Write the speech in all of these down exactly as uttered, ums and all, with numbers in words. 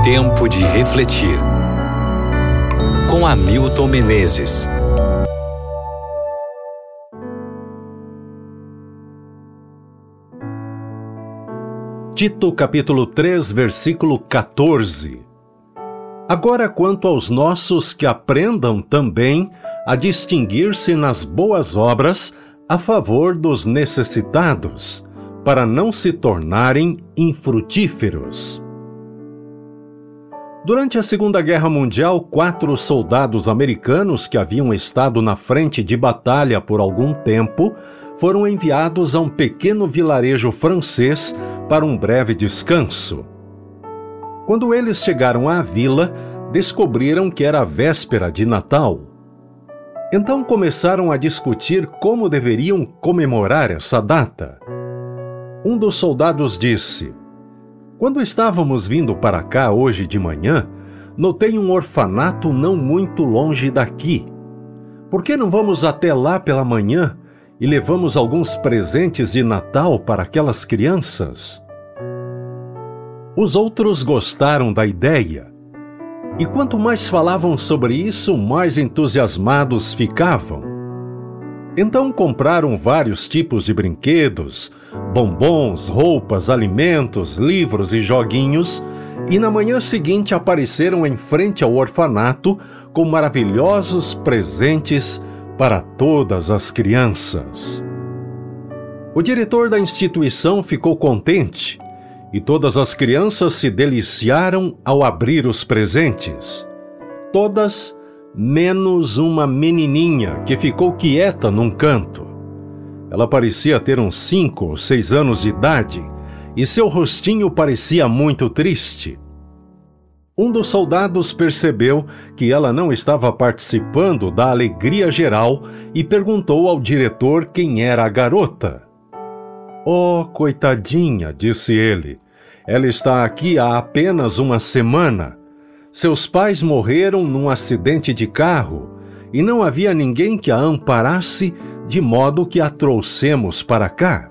Tempo de refletir. Com Hamilton Menezes. Tito capítulo três, versículo quatorze. Agora, quanto aos nossos, que aprendam também a distinguir-se nas boas obras a favor dos necessitados, para não se tornarem infrutíferos. Durante a Segunda Guerra Mundial, quatro soldados americanos que haviam estado na frente de batalha por algum tempo foram enviados a um pequeno vilarejo francês para um breve descanso. Quando eles chegaram à vila, descobriram que era a véspera de Natal. Então começaram a discutir como deveriam comemorar essa data. Um dos soldados disse: "Quando estávamos vindo para cá hoje de manhã, notei um orfanato não muito longe daqui. Por que não vamos até lá pela manhã e levamos alguns presentes de Natal para aquelas crianças?" Os outros gostaram da ideia, e quanto mais falavam sobre isso, mais entusiasmados ficavam. Então compraram vários tipos de brinquedos, bombons, roupas, alimentos, livros e joguinhos, e na manhã seguinte apareceram em frente ao orfanato com maravilhosos presentes para todas as crianças. O diretor da instituição ficou contente, e todas as crianças se deliciaram ao abrir os presentes. Todas, menos uma menininha que ficou quieta num canto. Ela parecia ter uns cinco ou seis anos de idade, e seu rostinho parecia muito triste. Um dos soldados percebeu que ela não estava participando da alegria geral e perguntou ao diretor quem era a garota. "Oh, coitadinha", disse ele, "ela está aqui há apenas uma semana. Seus pais morreram num acidente de carro e não havia ninguém que a amparasse, de modo que a trouxemos para cá."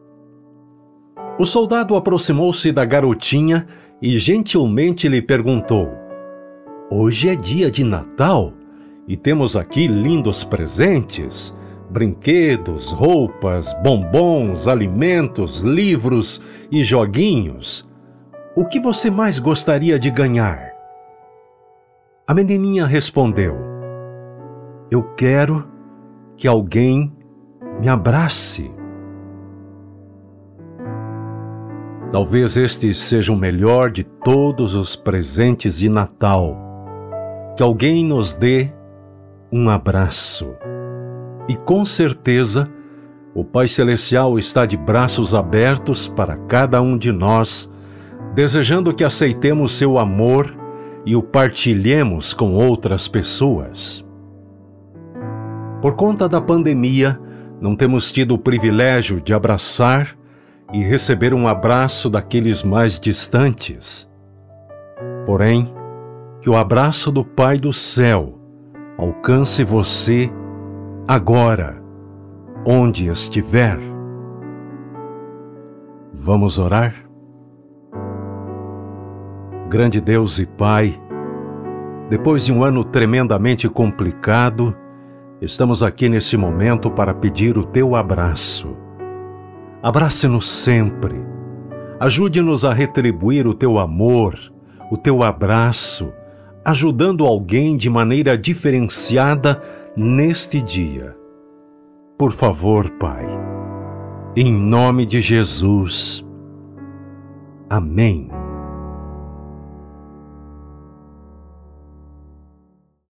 O soldado aproximou-se da garotinha e gentilmente lhe perguntou: "Hoje é dia de Natal e temos aqui lindos presentes, brinquedos, roupas, bombons, alimentos, livros e joguinhos. O que você mais gostaria de ganhar?" A menininha respondeu: "Eu quero que alguém me abrace." Talvez este seja o melhor de todos os presentes de Natal. Que alguém nos dê um abraço. E com certeza, o Pai Celestial está de braços abertos para cada um de nós, desejando que aceitemos seu amor e o partilhemos com outras pessoas. Por conta da pandemia, não temos tido o privilégio de abraçar e receber um abraço daqueles mais distantes. Porém, que o abraço do Pai do céu alcance você agora, onde estiver. Vamos orar? Grande Deus e Pai, depois de um ano tremendamente complicado, estamos aqui nesse momento para pedir o Teu abraço. Abrace-nos sempre. Ajude-nos a retribuir o Teu amor, o Teu abraço, ajudando alguém de maneira diferenciada neste dia. Por favor, Pai, em nome de Jesus. Amém.